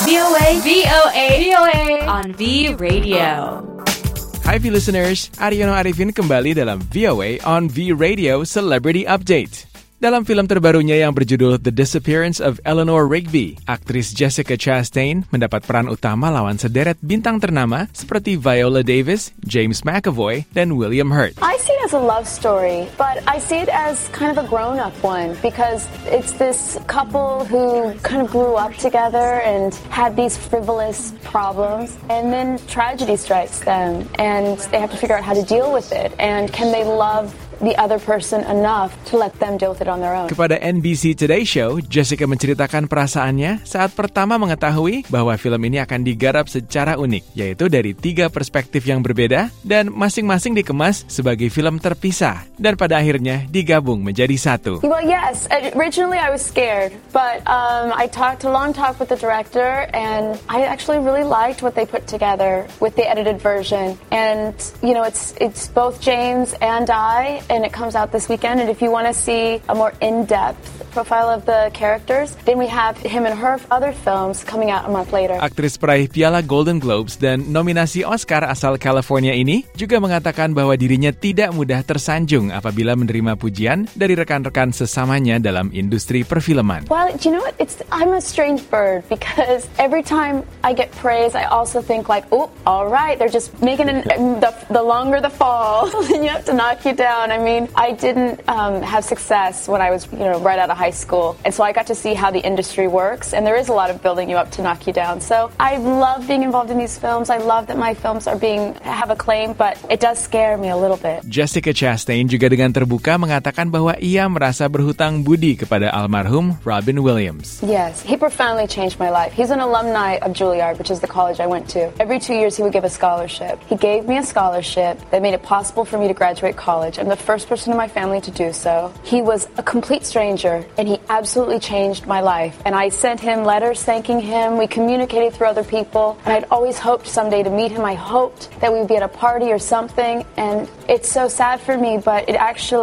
VOA on V Radio. Hi V listeners, Aryono Arifin kembali dalam VOA on V Radio Celebrity Update. Dalam film terbarunya yang berjudul The Disappearance of Eleanor Rigby, aktris Jessica Chastain mendapat peran utama lawan sederet bintang ternama seperti Viola Davis, James McAvoy, dan William Hurt. I see it as a love story, but I see it as kind of a grown-up one because it's this couple who kind of grew up together and had these frivolous problems, and then tragedy strikes them, and they have to figure out how to deal with it, and can they love the other person enough to let them deal with it on their own. Kepada NBC Today Show, Jessica menceritakan perasaannya saat pertama mengetahui bahwa film ini akan digarap secara unik, yaitu dari 3 perspektif yang berbeda dan masing-masing dikemas sebagai film terpisah dan pada akhirnya digabung menjadi satu. Well, yes. Originally I was scared, but I talked a long talk with the director, and I actually really liked what they put together with the edited version. And you know, it's both James and I. And it comes out this weekend. And if you want to see a more in-depth profile of the characters, then we have him and her other films coming out a month later. Aktris peraih Piala Golden Globes dan nominasi Oscar asal California ini juga mengatakan bahwa dirinya tidak mudah tersanjung apabila menerima pujian dari rekan-rekan sesamanya dalam industri perfilman. Well, you know what? I'm a strange bird because every time I get praise, I also think like, oh, all right, they're just making the longer the fall, then you have to knock you down. I mean, I didn't have success when I was, right out of high school. And so I got to see how the industry works. And there is a lot of building you up to knock you down. So I love being involved in these films. I love that my films have acclaim, but it does scare me a little bit. Jessica Chastain juga dengan terbuka mengatakan bahwa ia merasa berhutang budi kepada almarhum Robin Williams. Yes, he profoundly changed my life. He's an alumni of Juilliard, which is the college I went to. Every 2 years he would give a scholarship. He gave me a scholarship that made it possible for me to graduate college. I'm the first person in my family to do so. He was a complete stranger, and he absolutely changed my life. And I sent him letters thanking him. We communicated through other people, and I'd always hoped someday to meet him. I hoped that we would be at a party or something, and it's so sad for me, but it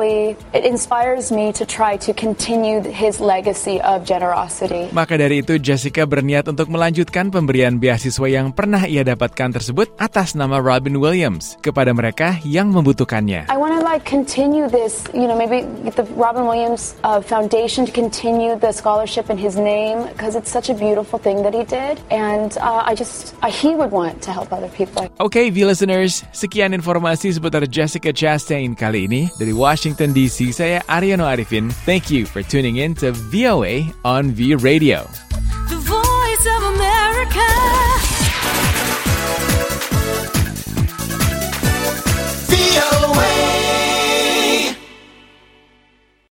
inspires me to try to continue his legacy of generosity. Maka dari itu, Jessica berniat untuk melanjutkan pemberian beasiswa yang pernah ia dapatkan tersebut atas nama Robin Williams kepada mereka yang membutuhkannya. I want to continue this, maybe get the Robin Williams Foundation to continue the scholarship in his name because it's such a beautiful thing that he did, and he would want to help other people. Okay, V listeners, sekian informasi seputar Jessica Chastain kali ini dari Washington DC. Saya Aryono Arifin. Thank you for tuning in to VOA on V Radio. The Voice of America. VOA.